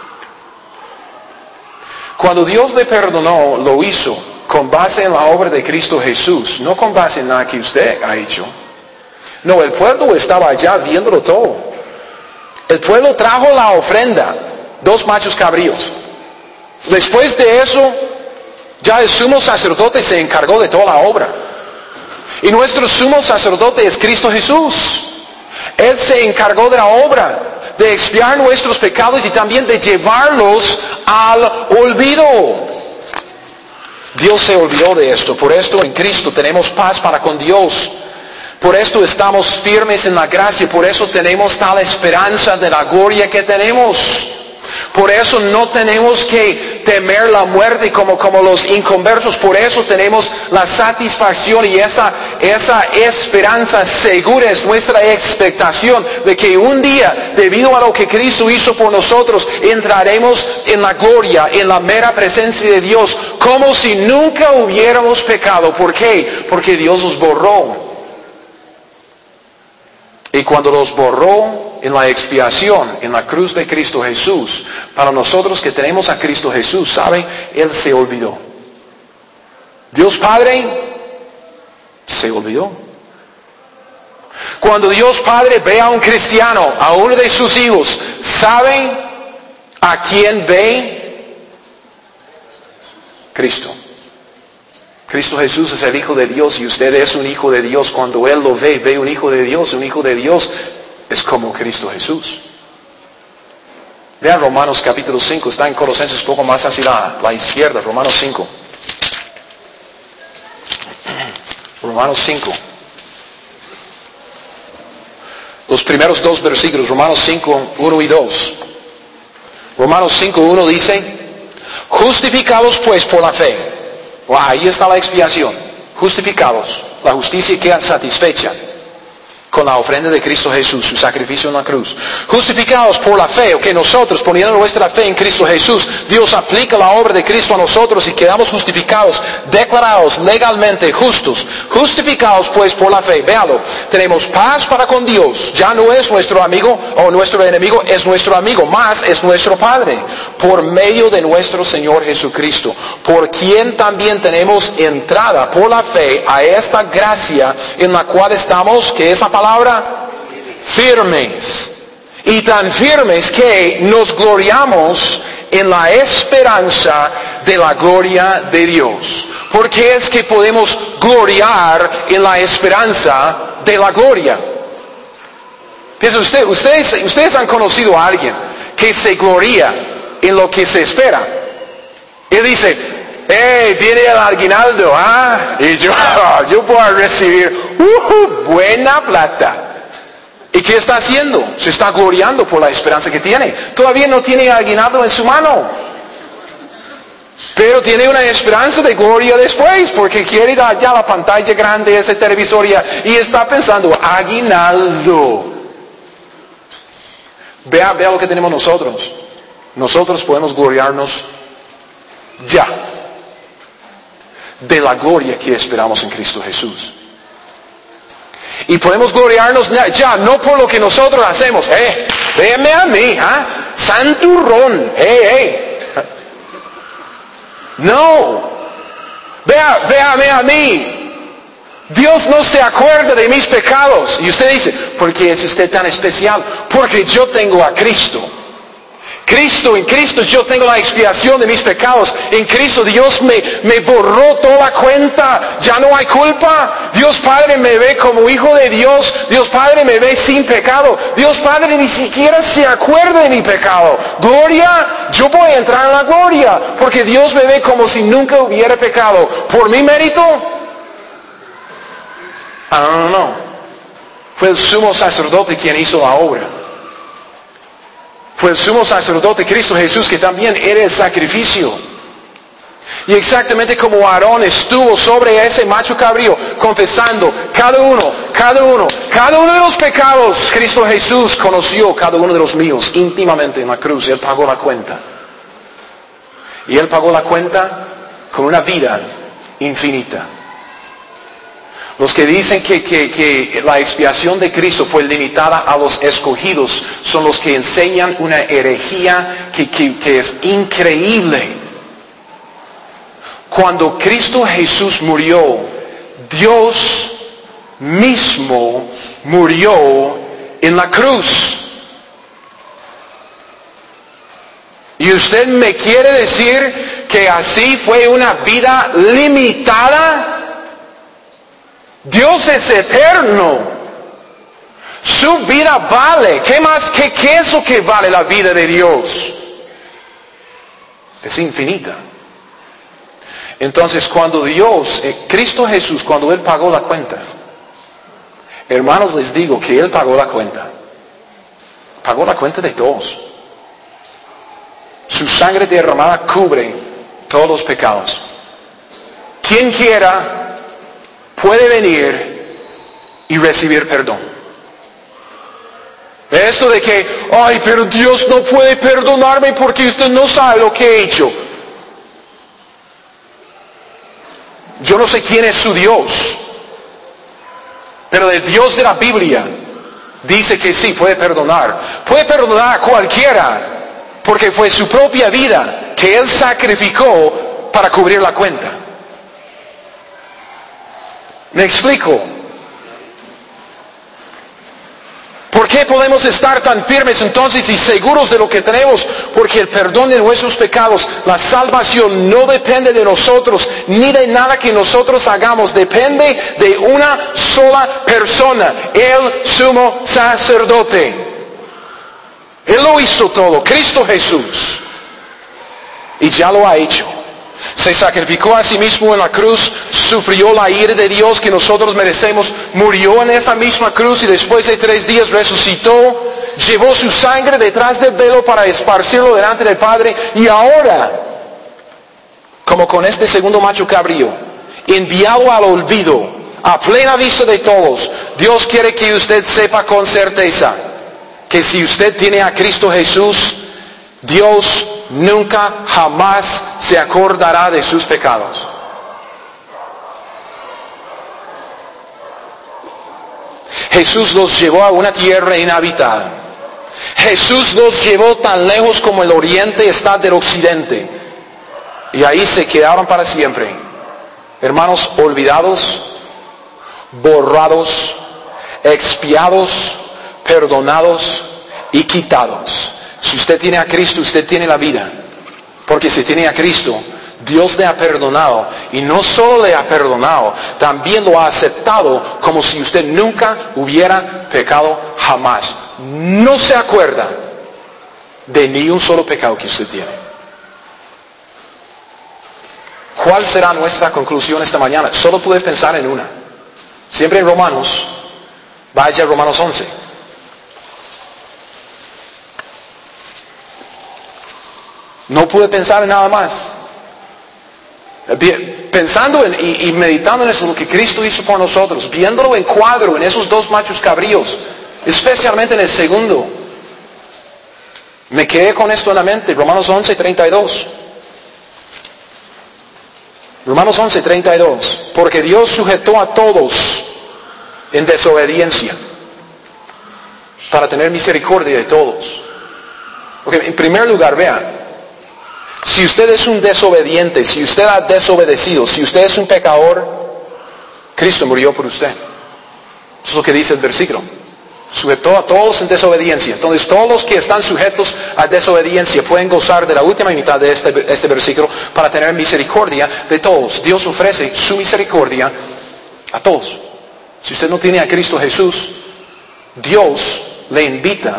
Cuando Dios le perdonó, lo hizo con base en la obra de Cristo Jesús, no con base en nada que usted ha hecho. No, el pueblo estaba allá viéndolo todo. El pueblo trajo la ofrenda, dos machos cabríos. Después de eso, ya el sumo sacerdote se encargó de toda la obra. Y nuestro sumo sacerdote es Cristo Jesús. Él se encargó de la obra, de expiar nuestros pecados y también de llevarlos al olvido. Dios se olvidó de esto. Por esto en Cristo tenemos paz para con Dios. Por esto estamos firmes en la gracia. Por eso tenemos tal esperanza de la gloria que tenemos. Por eso no tenemos que temer la muerte como, como los inconversos. Por eso tenemos la satisfacción y esa, esa esperanza segura es nuestra expectación de que un día, debido a lo que Cristo hizo por nosotros, entraremos en la gloria, en la mera presencia de Dios, como si nunca hubiéramos pecado. ¿Por qué? Porque Dios los borró. Y cuando los borró en la expiación, en la cruz de Cristo Jesús, para nosotros que tenemos a Cristo Jesús, ¿sabe? Él se olvidó. Dios Padre se olvidó. Cuando Dios Padre ve a un cristiano, a uno de sus hijos, ¿sabe a quién ve? Cristo. Cristo Jesús es el Hijo de Dios y usted es un hijo de Dios. Cuando Él lo ve, ve un hijo de Dios. Un hijo de Dios es como Cristo Jesús. Vean Romanos capítulo cinco, está en Colosenses un poco más hacia la, la izquierda. Romanos cinco. Romanos cinco. Los primeros dos versículos, Romanos cinco, uno y dos. Romanos cinco, uno dice, justificados pues por la fe. Wow, ahí está la expiación. Justificados. La justicia queda satisfecha con la ofrenda de Cristo Jesús, su sacrificio en la cruz. Justificados por la fe, o que nosotros, poniendo nuestra fe en Cristo Jesús, Dios aplica la obra de Cristo a nosotros y quedamos justificados, declarados legalmente justos. Justificados pues por la fe. Véalo, tenemos paz para con Dios. Ya no es nuestro amigo o nuestro enemigo, es nuestro amigo, más es nuestro Padre. Por medio de nuestro Señor Jesucristo, por quien también tenemos entrada por la fe a esta gracia en la cual estamos, que es la palabra firmes, y tan firmes que nos gloriamos en la esperanza de la gloria de Dios. ¿Por qué es que podemos gloriar en la esperanza de la gloria? Piensa usted, ustedes, ustedes han conocido a alguien que se gloria en lo que se espera. Él dice, hey, viene el aguinaldo, ¿ah? Y yo, yo puedo recibir uh, buena plata. ¿Y qué está haciendo? Se está gloriando por la esperanza que tiene. Todavía no tiene aguinaldo en su mano, pero tiene una esperanza de gloria después, porque quiere ir allá a la pantalla grande, ese televisor, y, y está pensando, aguinaldo. Vea, vea lo que tenemos nosotros. Nosotros podemos gloriarnos ya de la gloria que esperamos en Cristo Jesús. Y podemos gloriarnos ya, no por lo que nosotros hacemos. Eh, véame a mí, ¿ah? Santurrón, eh, eh. No. Vea, véame a mí. Dios no se acuerda de mis pecados. Y usted dice, ¿por qué es usted tan especial? Porque yo tengo a Cristo. Cristo, en Cristo yo tengo la expiación de mis pecados. En Cristo Dios me, me borró toda la cuenta. Ya no hay culpa. Dios Padre me ve como hijo de Dios. Dios Padre me ve sin pecado. Dios Padre ni siquiera se acuerda de mi pecado. Gloria, yo voy a entrar en la gloria. Porque Dios me ve como si nunca hubiera pecado. ¿Por mi mérito? Ah, no, no, no. Fue el sumo sacerdote quien hizo la obra. Fue el sumo sacerdote Cristo Jesús que también era el sacrificio. Y exactamente como Aarón estuvo sobre ese macho cabrío, confesando cada uno, cada uno, cada uno de los pecados, Cristo Jesús conoció cada uno de los míos íntimamente en la cruz. Él pagó la cuenta. Y Él pagó la cuenta con una vida infinita. Los que dicen que, que, que la expiación de Cristo fue limitada a los escogidos son los que enseñan una herejía que, que, que es increíble. Cuando Cristo Jesús murió, Dios mismo murió en la cruz. ¿Y usted me quiere decir que así fue una vida limitada? Dios es eterno. Su vida vale. ¿Qué más? ¿Qué, qué es lo que vale la vida de Dios? Es infinita. Entonces, cuando Dios, eh, Cristo Jesús, cuando Él pagó la cuenta, hermanos, les digo que Él pagó la cuenta. Pagó la cuenta de todos. Su sangre derramada cubre todos los pecados. Quien quiera puede venir y recibir perdón. Esto de que, ay, pero Dios no puede perdonarme porque usted no sabe lo que he hecho. Yo no sé quién es su Dios, pero el Dios de la Biblia dice que sí, puede perdonar. Puede perdonar a cualquiera, porque fue su propia vida que Él sacrificó para cubrir la cuenta. ¿Me explico? ¿Por qué podemos estar tan firmes entonces y seguros de lo que tenemos? Porque el perdón de nuestros pecados, la salvación no depende de nosotros, ni de nada que nosotros hagamos. Depende de una sola persona, el sumo sacerdote. Él lo hizo todo, Cristo Jesús. Y ya lo ha hecho. Se sacrificó a sí mismo en la cruz, sufrió la ira de Dios que nosotros merecemos, murió en esa misma cruz y después de tres días resucitó, llevó su sangre detrás del velo para esparcirlo delante del Padre y ahora, como con este segundo macho cabrío, enviado al olvido, a plena vista de todos, Dios quiere que usted sepa con certeza que si usted tiene a Cristo Jesús, Dios nunca jamás se acordará de sus pecados. Jesús los llevó a una tierra inhabitada. Jesús los llevó tan lejos como el oriente está del occidente. Y ahí se quedaron para siempre. Hermanos, olvidados, borrados, expiados, perdonados y quitados. Si usted tiene a Cristo, usted tiene la vida. Porque si tiene a Cristo, Dios le ha perdonado. Y no solo le ha perdonado, también lo ha aceptado como si usted nunca hubiera pecado jamás. No se acuerda de ni un solo pecado que usted tiene. ¿Cuál será nuestra conclusión esta mañana? Solo pude pensar en una. Siempre en Romanos, vaya a Romanos once. No pude pensar en nada más. Pensando en, y, y meditando en eso, lo que Cristo hizo por nosotros, viéndolo en cuadro en esos dos machos cabríos, especialmente en el segundo, me quedé con esto en la mente. Romanos once, treinta y dos. Romanos once, treinta y dos. Porque Dios sujetó a todos en desobediencia para tener misericordia de todos. Okay, en primer lugar, vean. Si usted es un desobediente, si usted ha desobedecido, si usted es un pecador, Cristo murió por usted. Eso es lo que dice el versículo. Sujetó a todos en desobediencia. Entonces todos los que están sujetos a desobediencia pueden gozar de la última mitad de este, este versículo para tener misericordia de todos. Dios ofrece su misericordia a todos. Si usted no tiene a Cristo Jesús, Dios le invita.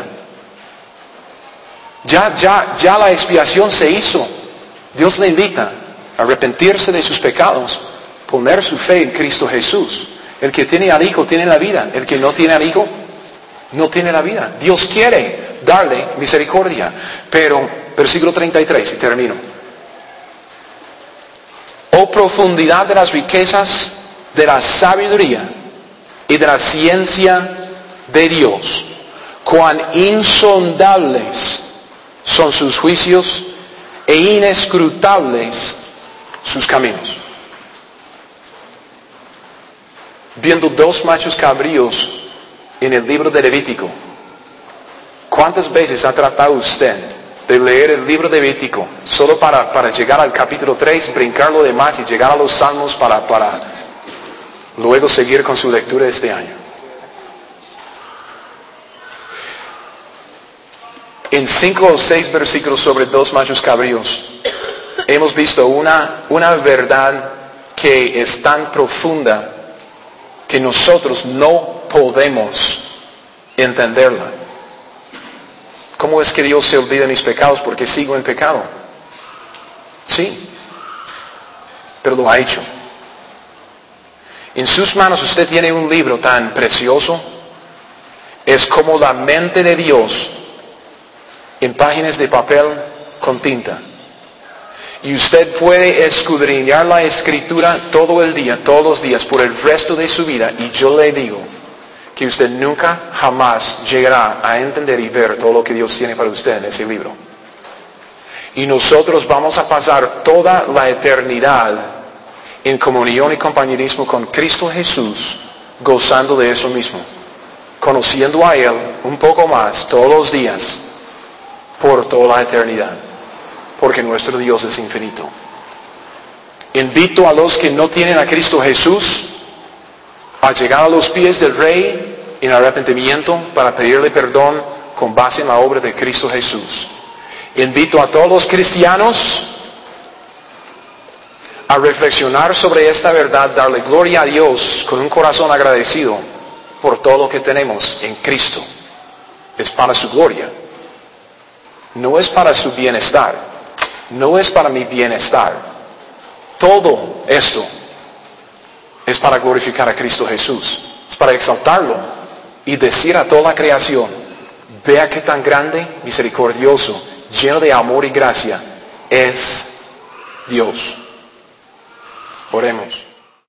Ya, ya, ya la expiación se hizo. Dios le invita a arrepentirse de sus pecados, poner su fe en Cristo Jesús. El que tiene al Hijo tiene la vida. El que no tiene al Hijo no tiene la vida. Dios quiere darle misericordia. Pero, versículo treinta y tres, y termino. Oh profundidad de las riquezas de la sabiduría y de la ciencia de Dios. Cuán insondables son sus juicios e inescrutables sus caminos. Viendo dos machos cabríos en el libro de Levítico, ¿cuántas veces ha tratado usted de leer el libro de Levítico solo para, para llegar al capítulo tres, brincar lo demás y llegar a los salmos para, para luego seguir con su lectura este año? En cinco o seis versículos sobre dos machos cabríos hemos visto una, una verdad que es tan profunda que nosotros no podemos entenderla. ¿Cómo es que Dios se olvida de mis pecados porque sigo en pecado? Sí, pero lo ha hecho. En sus manos usted tiene un libro tan precioso. Es como la mente de Dios en páginas de papel con tinta. Y usted puede escudriñar la Escritura todo el día, todos los días, por el resto de su vida. Y yo le digo que usted nunca, jamás llegará a entender y ver todo lo que Dios tiene para usted en ese libro. Y nosotros vamos a pasar toda la eternidad en comunión y compañerismo con Cristo Jesús, gozando de eso mismo, conociendo a Él un poco más todos los días, por toda la eternidad, porque nuestro Dios es infinito. Invito a los que no tienen a Cristo Jesús a llegar a los pies del Rey en arrepentimiento para pedirle perdón con base en la obra de Cristo Jesús. Invito a todos los cristianos a reflexionar sobre esta verdad, darle gloria a Dios con un corazón agradecido por todo lo que tenemos en Cristo. Es para su gloria. No es para su bienestar. No es para mi bienestar. Todo esto es para glorificar a Cristo Jesús. Es para exaltarlo y decir a toda la creación, vea qué tan grande, misericordioso, lleno de amor y gracia es Dios. Oremos.